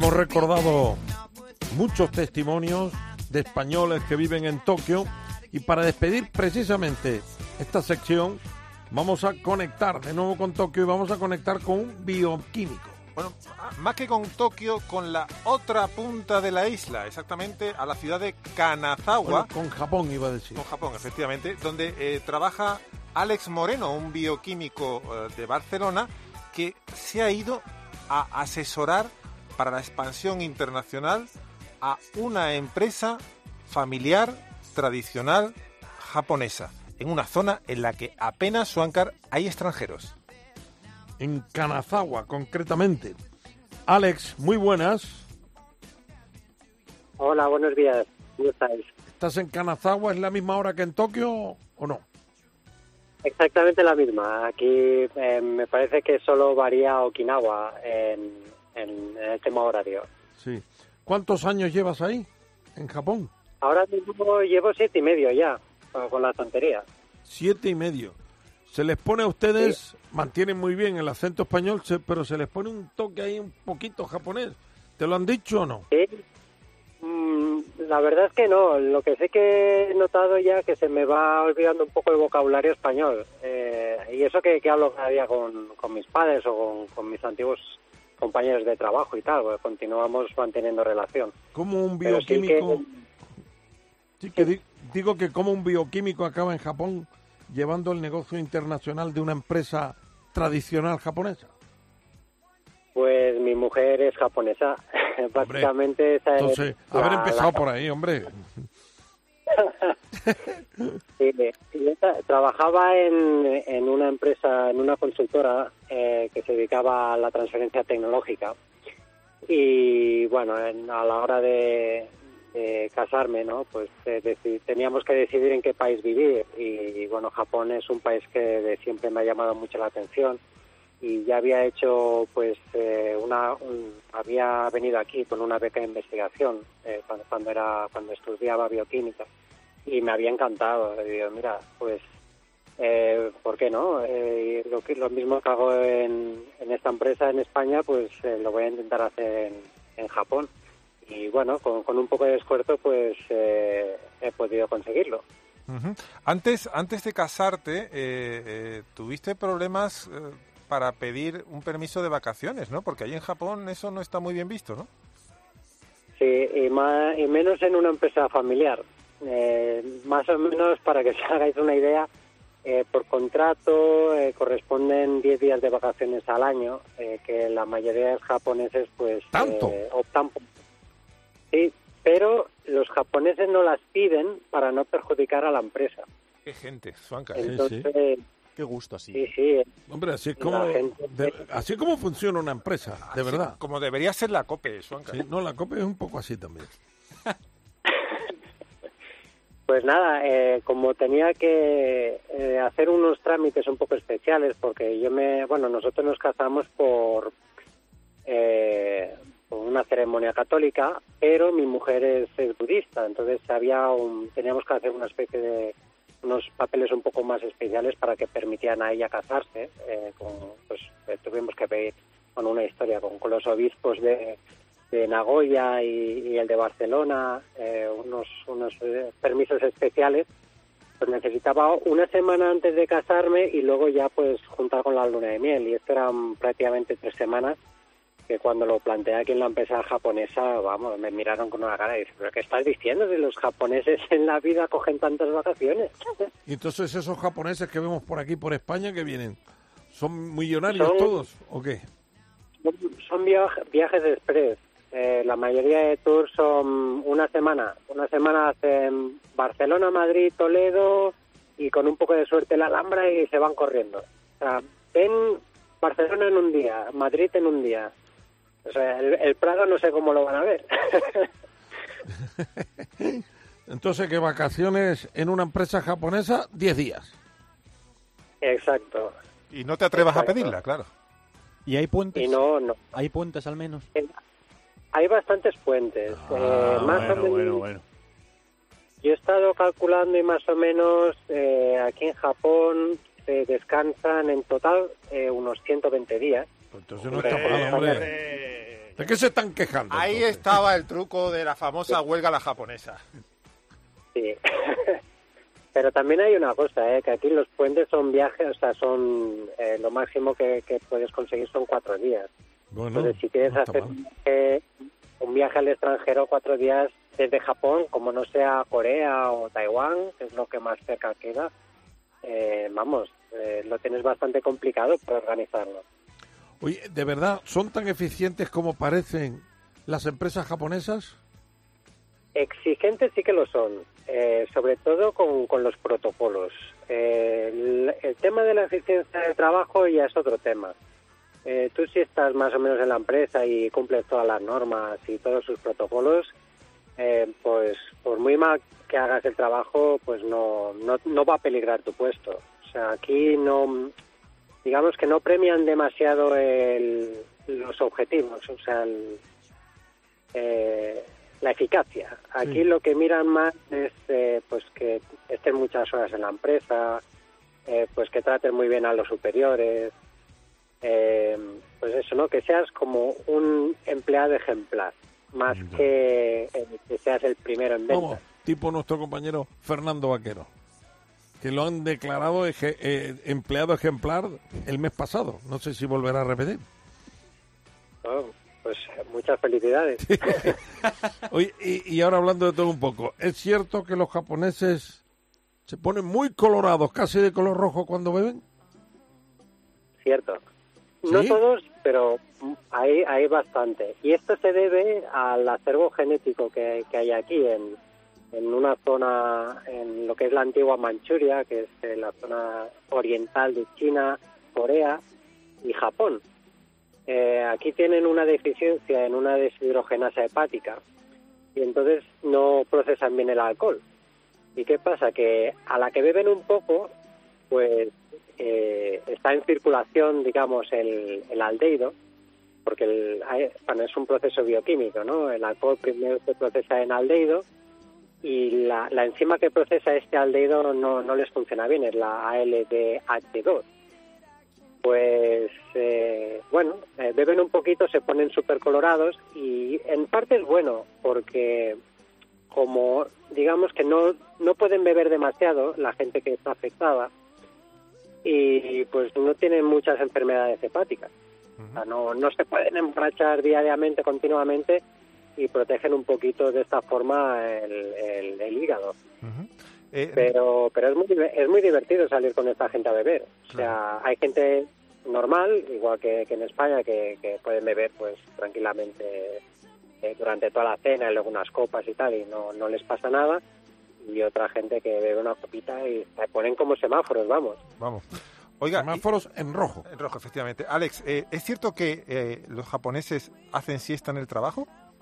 hemos recordado muchos testimonios de españoles que viven en Tokio y para despedir precisamente esta sección vamos a conectar de nuevo con Tokio y vamos a conectar con un bioquímico. Bueno, más que con Tokio, con la otra punta de la isla, exactamente a la ciudad de Kanazawa. Bueno, con Japón iba a decir. Con Japón, efectivamente, donde trabaja Alex Moreno, un bioquímico de Barcelona, que se ha ido a asesorar para la expansión internacional a una empresa familiar tradicional japonesa, en una zona en la que apenas, Suancar, hay extranjeros. En Kanazawa, concretamente. Alex, muy buenas. Hola, buenos días. ¿Cómo estáis? ¿Estás en Kanazawa? ¿Es la misma hora que en Tokio o no? Exactamente la misma. Aquí me parece que solo varía Okinawa en el tema horario. Sí. ¿Cuántos años llevas ahí, en Japón? Ahora mismo llevo 7 y medio ya, con la tontería. 7 y medio. Se les pone a ustedes, Sí. mantienen muy bien el acento español, pero se les pone un toque ahí un poquito japonés. ¿Te lo han dicho o no? Sí. La verdad es que no. Lo que sé que he notado ya que se me va olvidando un poco el vocabulario español. Y eso que hablo cada día con mis padres o con mis antiguos compañeros de trabajo y tal, porque continuamos manteniendo relación. Como un Pero sí bioquímico... Digo que como un bioquímico acaba en Japón llevando el negocio internacional de una empresa tradicional japonesa. Pues mi mujer es japonesa. Básicamente esa es entonces, haber empezado por ahí, hombre. Sí, trabajaba en una empresa, en una consultora que se dedicaba a la transferencia tecnológica. Y bueno, a la hora de casarme, ¿no? Pues teníamos que decidir en qué país vivir. Y bueno, Japón es un país que siempre me ha llamado mucho la atención. Y ya había hecho, pues, había venido aquí con una beca de investigación cuando estudiaba bioquímica y me había encantado. Y digo, mira, pues, ¿por qué no? Lo mismo que hago en esta empresa en España, pues lo voy a intentar hacer en Japón. Y bueno, con un poco de esfuerzo, pues he podido conseguirlo. Uh-huh. Antes de casarte, ¿tuviste problemas para pedir un permiso de vacaciones, no? Porque allí en Japón eso no está muy bien visto, ¿no? Sí, y menos en una empresa familiar. Más o menos, para que os hagáis una idea, por contrato corresponden 10 días de vacaciones al año, que la mayoría de los japoneses pues optan por... Sí, pero los japoneses no las piden para no perjudicar a la empresa. Qué gente, Suanca. Entonces... Sí. Qué gusto así. Sí. Hombre, así es como funciona una empresa, de verdad. Como debería ser la COPE, Suanca. Sí, no, la COPE es un poco así también. Pues nada, como tenía que hacer unos trámites un poco especiales, porque nosotros nos casamos por una ceremonia católica, pero mi mujer es budista, entonces teníamos que hacer una especie de unos papeles un poco más especiales para que permitieran a ella casarse. Tuvimos que pedir una historia con los obispos de Nagoya y el de Barcelona, unos permisos especiales. Pues necesitaba una semana antes de casarme y luego ya pues juntar con la luna de miel, y esto eran prácticamente 3 semanas, que cuando lo planteé aquí en la empresa japonesa, vamos, me miraron con una cara y dicen, ¿pero qué estás diciendo? Si los japoneses en la vida cogen tantas vacaciones. Y entonces esos japoneses que vemos por aquí, por España, que vienen, ¿son millonarios todos o qué? Son viajes express. La mayoría de tours son una semana. Una semana hacen Barcelona, Madrid, Toledo y con un poco de suerte la Alhambra y se van corriendo. O sea, ven Barcelona en un día, Madrid en un día. O sea, el Prado no sé cómo lo van a ver. Entonces, ¿qué vacaciones en una empresa japonesa? 10 días. Exacto. Y no te atrevas a pedirla, claro. ¿Y hay puentes? Y no. ¿Hay puentes al menos? Hay bastantes puentes. Bueno. Yo he estado calculando y más o menos aquí en Japón descansan en total unos 120 días. Pues entonces no está mal, hombre. ¿De qué se están quejando? Ahí entonces? estaba el truco de la famosa huelga la japonesa. Sí. Pero también hay una cosa, que aquí los puentes son viajes, o sea, son lo máximo que puedes conseguir son 4 días. Bueno, Entonces, si quieres no está hacer mal. un viaje al extranjero 4 días desde Japón, como no sea Corea o Taiwán, que es lo que más cerca queda, lo tienes bastante complicado para organizarlo. Oye, ¿de verdad son tan eficientes como parecen las empresas japonesas? Exigentes sí que lo son, sobre todo con los protocolos. El tema de la eficiencia de trabajo ya es otro tema. Tú si estás más o menos en la empresa y cumples todas las normas y todos sus protocolos, pues por muy mal que hagas el trabajo, pues no va a peligrar tu puesto. O sea, aquí no, digamos que no premian demasiado los objetivos, o sea, la eficacia. Aquí Sí. lo que miran más es pues que estén muchas horas en la empresa, pues que traten muy bien a los superiores, pues eso, ¿no? Que seas como un empleado ejemplar, más que seas el primero en venta. Vamos, tipo nuestro compañero Fernando Vaquero, que lo han declarado empleado ejemplar el mes pasado. No sé si volverá a repetir. Oh, pues muchas felicidades. Oye, y ahora hablando de todo un poco, ¿es cierto que los japoneses se ponen muy colorados, casi de color rojo cuando beben? Cierto. No ¿Sí? todos, pero hay bastante. Y esto se debe al acervo genético que hay aquí en una zona, en lo que es la antigua Manchuria, que es la zona oriental de China, Corea y Japón. Aquí tienen una deficiencia en una deshidrogenasa hepática y entonces no procesan bien el alcohol. ¿Y qué pasa? Que a la que beben un poco, pues está en circulación, digamos, el aldehído, porque es un proceso bioquímico, ¿no? El alcohol primero se procesa en aldehído y la enzima que procesa este aldehído no les funciona bien, es la ALDH2. Pues, beben un poquito, se ponen súper colorados y en parte es bueno porque como digamos que no pueden beber demasiado la gente que está afectada y pues no tienen muchas enfermedades hepáticas. O sea, no se pueden emborrachar diariamente, continuamente y protegen un poquito de esta forma el hígado. Pero es muy divertido salir con esta gente a beber. O sea, hay gente normal, igual que en España, que pueden beber pues tranquilamente durante toda la cena y luego unas copas y tal, y no les pasa nada. Y otra gente que bebe una copita y se ponen como semáforos, vamos. Oiga, semáforos en rojo. En rojo, efectivamente. Alex, ¿es cierto que los japoneses hacen siesta en el trabajo?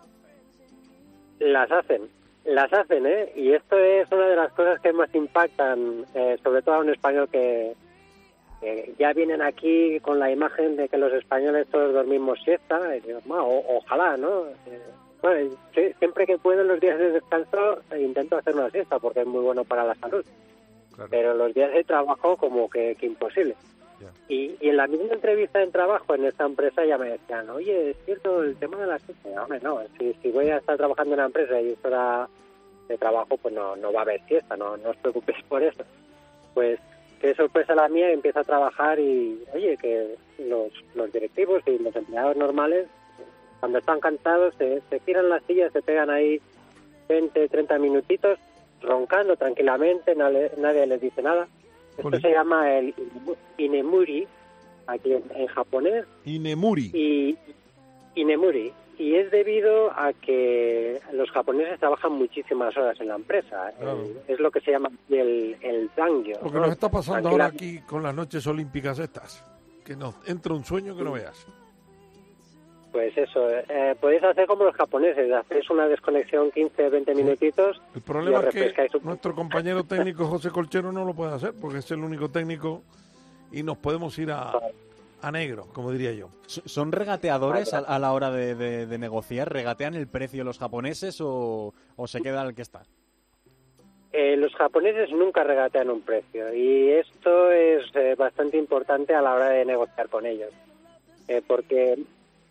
Las hacen, y esto es una de las cosas que más impactan, sobre todo a un español que ya vienen aquí con la imagen de que los españoles todos dormimos siesta, y digo, ojalá, ¿no? Bueno, siempre que puedo los días de descanso intento hacer una siesta porque es muy bueno para la salud, claro. Pero los días de trabajo como que imposible. Yeah. Y en la misma entrevista de trabajo en esta empresa ya me decían, oye, es cierto el tema de la siesta. Hombre, no, si voy a estar trabajando en una empresa y es hora de trabajo, pues no va a haber siesta, no os preocupéis por eso. Pues qué sorpresa la mía, empiezo a trabajar y, oye, que los directivos y los empleados normales, cuando están cansados, se giran las sillas, se pegan ahí 20, 30 minutitos, roncando tranquilamente, nadie les dice nada. Esto se llama el inemuri, aquí en japonés. Inemuri. Inemuri. Y es debido a que los japoneses trabajan muchísimas horas en la empresa. Claro. Es lo que se llama el dangyo. Lo que nos está pasando ahora aquí con las noches olímpicas estas. Que nos entra un sueño que no veas. Pues eso, podéis hacer como los japoneses, hacéis una desconexión 15, 20 minutitos. El problema es que nuestro compañero técnico José Colchero no lo puede hacer porque es el único técnico y nos podemos ir a negro, como diría yo. ¿Son regateadores a la hora de negociar? ¿Regatean el precio los japoneses o se queda al que está? Los japoneses nunca regatean un precio y esto es bastante importante a la hora de negociar con ellos. Porque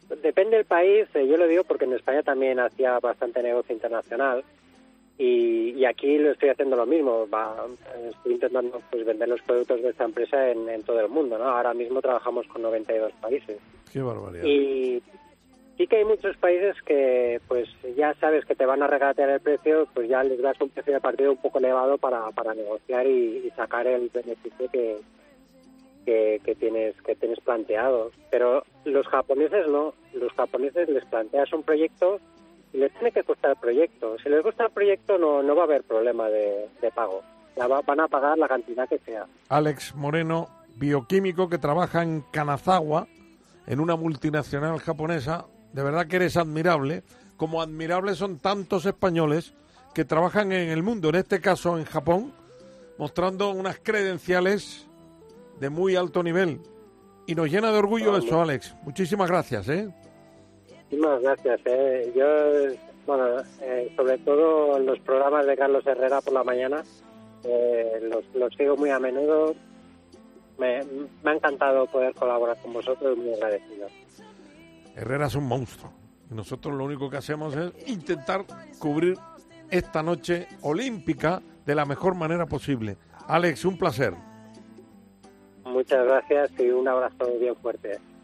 depende del país. Yo lo digo porque en España también hacía bastante negocio internacional y aquí lo estoy haciendo lo mismo. Estoy intentando pues vender los productos de esta empresa en todo el mundo, ¿no? Ahora mismo trabajamos con 92 países. Qué barbaridad. Y sí que hay muchos países que pues ya sabes que te van a regatear el precio, pues ya les das un precio de partida un poco elevado para negociar y sacar el beneficio que tienes planteado. Pero los japoneses no. Los japoneses les planteas un proyecto y les tiene que costar el proyecto. Si les gusta el proyecto no va a haber problema de pago. Van a pagar la cantidad que sea. Alex Moreno, bioquímico que trabaja en Kanazawa, en una multinacional japonesa. De verdad que eres admirable, como admirables son tantos españoles que trabajan en el mundo, en este caso en Japón, mostrando unas credenciales de muy alto nivel. Y nos llena de orgullo eso, Alex. Muchísimas gracias, ¿eh? Muchísimas gracias, ¿eh? Yo, sobre todo los programas de Carlos Herrera por la mañana, los sigo muy a menudo. Me ha encantado poder colaborar con vosotros, muy agradecido. Herrera es un monstruo. Y nosotros lo único que hacemos es intentar cubrir esta noche olímpica de la mejor manera posible. Alex, un placer. Muchas gracias y un abrazo bien fuerte.